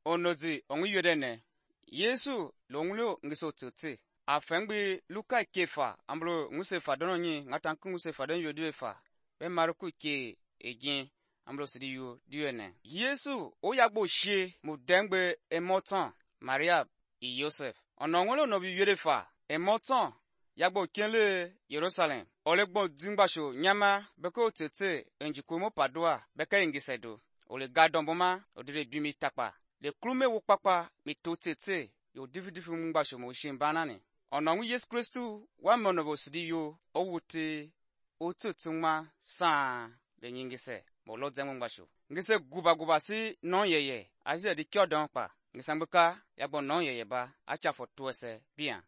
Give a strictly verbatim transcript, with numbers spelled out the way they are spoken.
onozi ongi yedene. Yesu longlo ngiso tete. Afengbi luka kefa ambro nguse fa dono nyi ngatanku nguse fa don yodwe fa. Be maruku ke egin ambro sidi yo diene. Yesu oyagbo she mu dengbe emotan Maria i Joseph. Onongolo no bi yede fa emotan yagbo kenle Jerusalem. Olegbo dingbasho nyama beko tete enjikomo padua beka ingisedo. Ole gadon boma odire bimi takpa. Le krume wukpakpa mi to tete yo divi divi mungbasho mo shimbanane. Onongu Yesu Kristu wa monobo sidi yo owute otutuma sa de nyingise mo lo zemu ngbasho. Ngise guba guba si non yeye azi di kyodon pa. Ngisangbuka yagbo non yeye ba acha fo tuese bien.